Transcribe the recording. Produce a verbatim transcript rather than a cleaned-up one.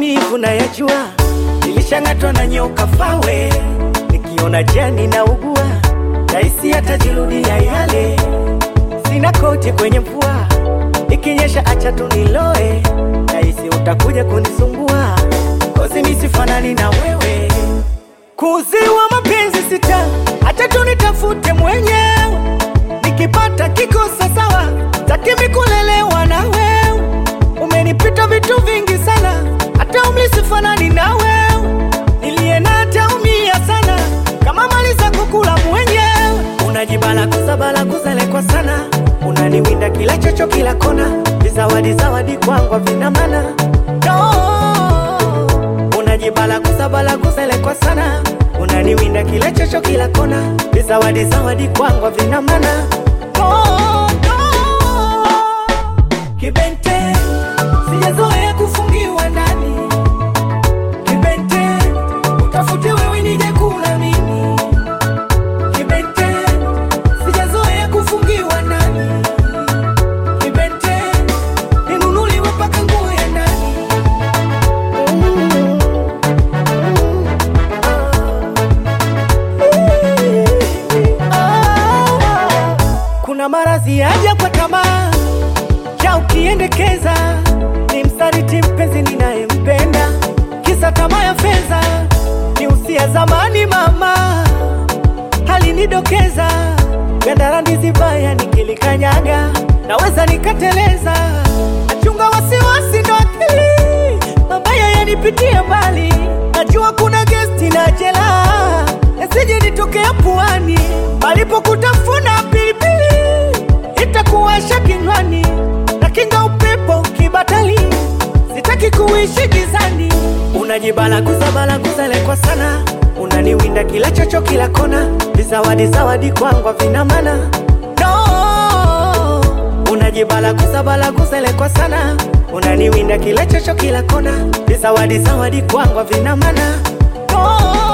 maumivu na yajua, nilishangatwa na nyoka fawe, nikiona jani na ugua, daisi hatajirudia yale. Sina koti kwenye mvua, ikinyesha acha tu niloe, daisi utakuja kunisumbua, kozi misifanani na wewe. Kuziwa mapenzi sita, acha tu nitafute mwenyewe, nikipata kikosa sawa, takimi kulelewa na wewe. Umenipita vitu vingi sana, hata umri sifanani na wewe, nilie na taumia sana, kama maliza kukula mwenyewe. Unajibala kuzabala kuzalekwa sana, unaniwinda kila chocho kila kona, vizawadi zawadi kwangu vina maana. No, unajibala kuzabala kuzalekwa sana, unaniwinda kila chocho kila kona, vizawadi zawadi kwangu vina maana. Oh, oh, Kibente, sijazoea kufungiwa ndani. Kibente, utafute wewe nije kula mimi. Kibente, sijazoea kufungiwa ndani. Kibente, ninunuliwe paka nguo ya ndani. Kuna marazi aja kwa tamaa, ja ukiendekeza, ni msaliti mpenzi ninayempenda, kisa tamaa ya fedha, ni usia zamani mama, halinidokeza, gandarandi zibaya nikilikanyaga, naweza nikateleza, achunga wasiwasi ndo akili, mabaya yanipitia mbali, najua kuna gesti na jela, yasije nitokea puani, malipo kutafuna pilipili, itakuwasha kinywani, na kinga upepo kibatali, sitaki kuishi gizani. Unajibala kuzabala kuzalekwa sana, unaniwinda kila chocho kila kona, vizawadi zawadi kwangu vina maana. No, unajibala kuzabala kuzalekwa sana, unaniwinda kila chocho kila kona, vizawadi zawadi kwangu vina maana. No.